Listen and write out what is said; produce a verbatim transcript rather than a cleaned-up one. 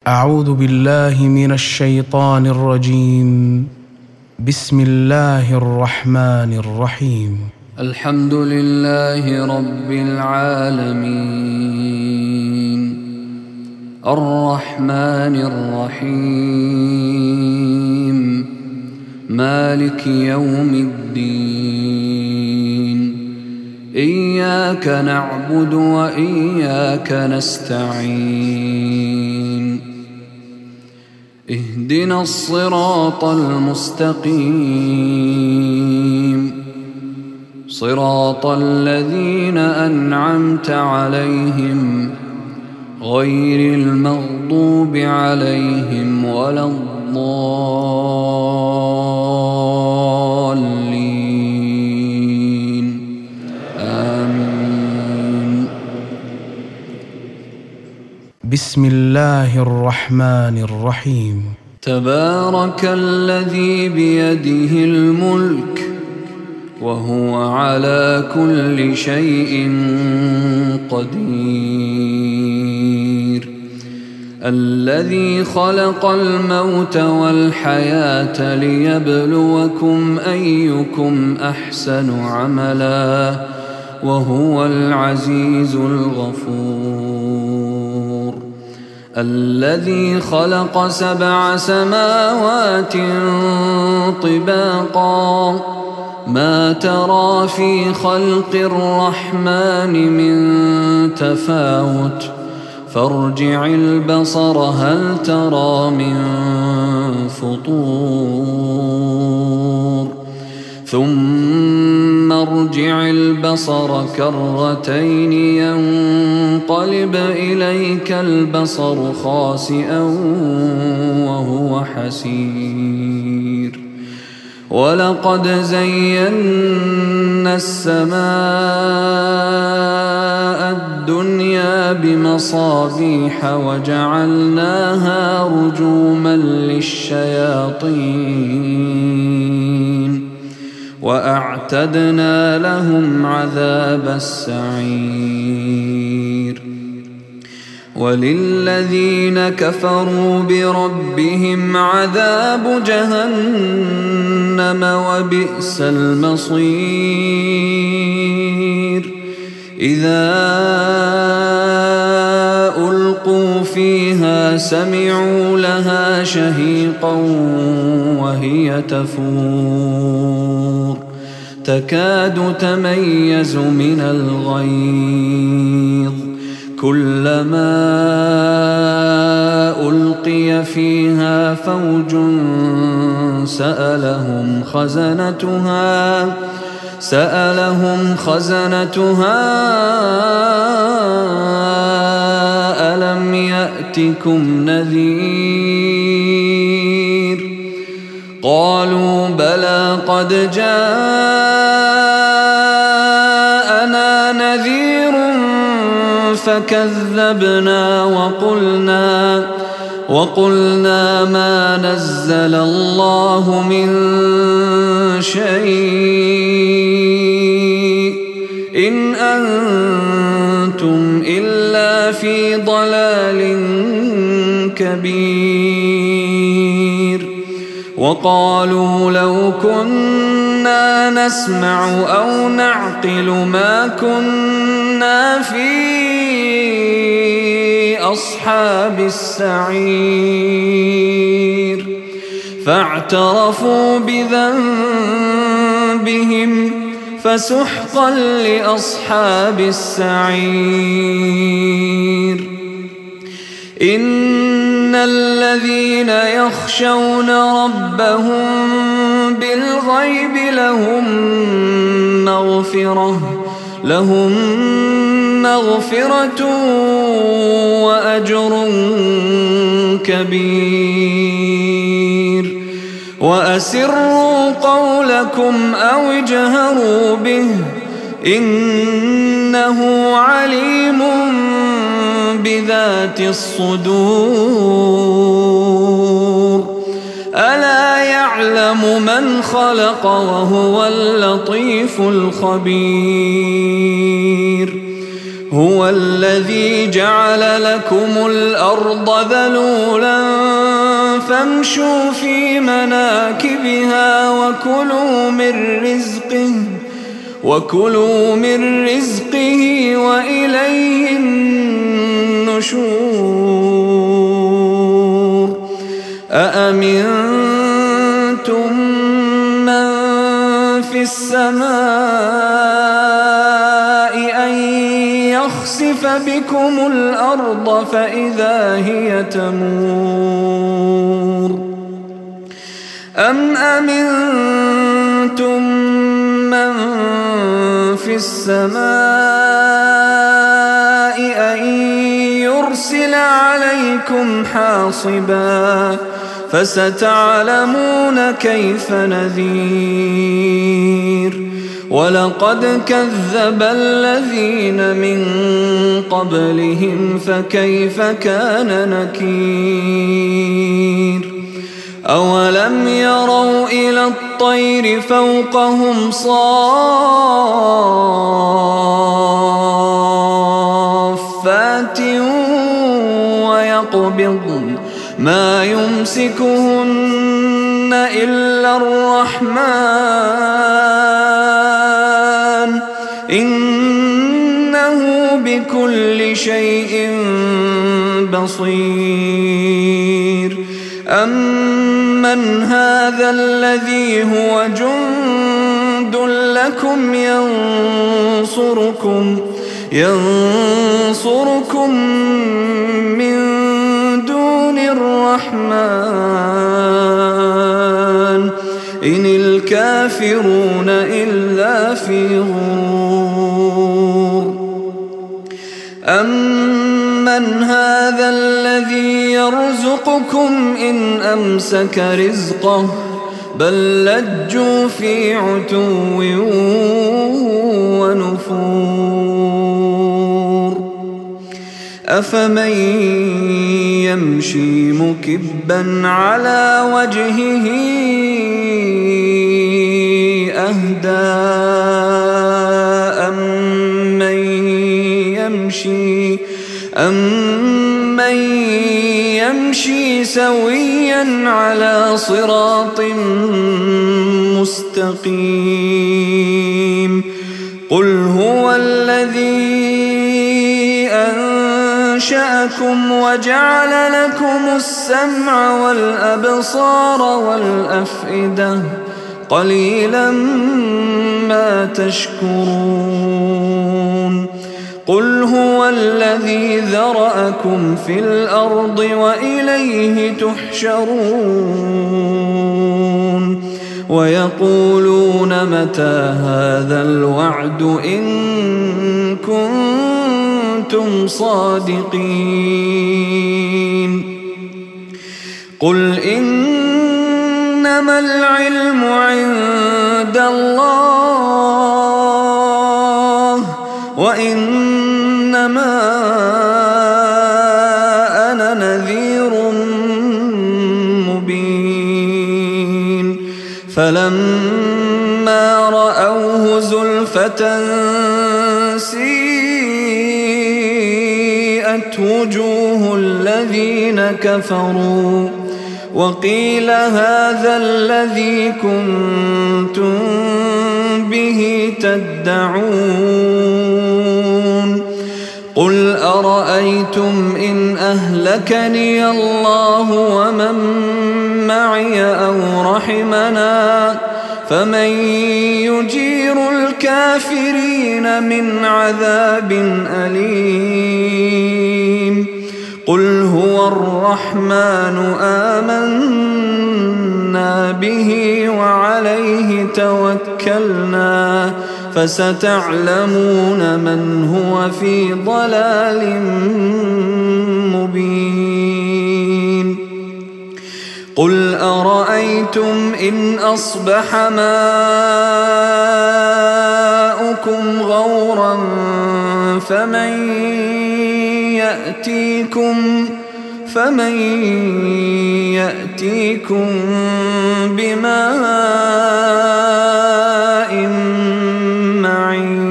أعوذ بالله من الشيطان الرجيم. بسم الله الرحمن الرحيم. الحمد لله رب العالمين، الرحمن الرحيم، مالك يوم الدين. إياك نعبد وإياك نستعين. اهدنا الصراط المستقيم، صراط الذين أنعمت عليهم غير المغضوب عليهم ولا الضالين. آمين. بسم الله الرحمن الرحيم. تبارك الذي بيده الملك وهو على كل شيء قدير، الذي خلق الموت والحياة ليبلوكم أيكم أحسن عملا وهو العزيز الغفور، الذي خلق سبع سماوات طباقا ما ترى في خلق الرحمن من تفاوت فارجع البصر هل ترى من فطور ثم ارجع البصر كرتين ينقلب إليك البصر خاسئا وهو حسير. ولقد زينا السماء الدنيا بمصابيح وجعلناها رجوما للشياطين وأعتدنا لهم عذاب السعير. وللذين كفروا بربهم عذاب جهنم وبئس المصير. إذا ألقوا فيها سمعوا لها شهيقا وهي تفور تكاد تميز من الغيظ، كلما ألقي فيها فوج سألهم خزنتها سألهم خزنتها ألم يأتكم نذير؟ قالوا بلى قد جاءنا نذير فكذبنا وقلنا وقلنا ما نزل الله من شيء إن أنتم إلا في ضلال كبير. وقالوا لو كنا نسمع أو نعقل ما كنا في أصحاب السعير. فاعترفوا بذنبهم فسحقا لأصحاب السعير. إن الذين يخشون ربهم بالغيب لهم مغفرة لهم مغفرة وأجر كبير. وأسروا قولكم أو اجهروا به إنه عليم بذات الصدور. ألا يعلم من خلق وهو اللطيف الخبير. هو الذي جعل لكم الأرض ذلولا فامشوا في مناكبها وكلوا من رزقه وكلوا من رزقه وإليه النشور أأمنتم من في السماء أن يخسف بكم الأرض فإذا هي تمور أم أمنتم من في السماء أن يرسل عليكم حاصبا فستعلمون كيف نذير ولقد كذب الذين من قبلهم فكيف كان نكير أولم يروا إلى الطير فوقهم صافات ويقبضن ما يمسكهن إلا الرحمن إنه بكل شيء بصير أمن هذا الذي هو جند لكم ينصركم ينصركم من دون الرحمن إن الكافرون إلا في غرور أمن هذا الذي يرزقكم إن أمسك رزقه بل لجوا في عتو ونفور أفمن يمشي مكبا على وجهه أهدى أمن يمشي أمن يمشي سويا على صراط مستقيم قل هو الذي أنشأكم وجعل لكم السمع والأبصار والأفئدة قليلا ما تشكرون قل هو الذي ذرأكم في الأرض وإليه تحشرون ويقولون متى هذا الوعد إن كنتم صادقين قل إنما العلم عند الله وإنما أنا نذير مبين فلما رأوه زلفة سيئت وجوه الذين كفروا وقيل هذا الذي كنتم به تدعون قل أرأيتم إن أهلكني الله ومن معي أو رحمنا فمن يجير الكافرين من عذاب أليم قل هو الرحمن آمنا به وعليه توكلنا فستعلمون من هو في ضلال مبين قل أرأيتم إن أصبح ماؤكم غورا فمن يأتيكم فمن يأتيكم بماء معين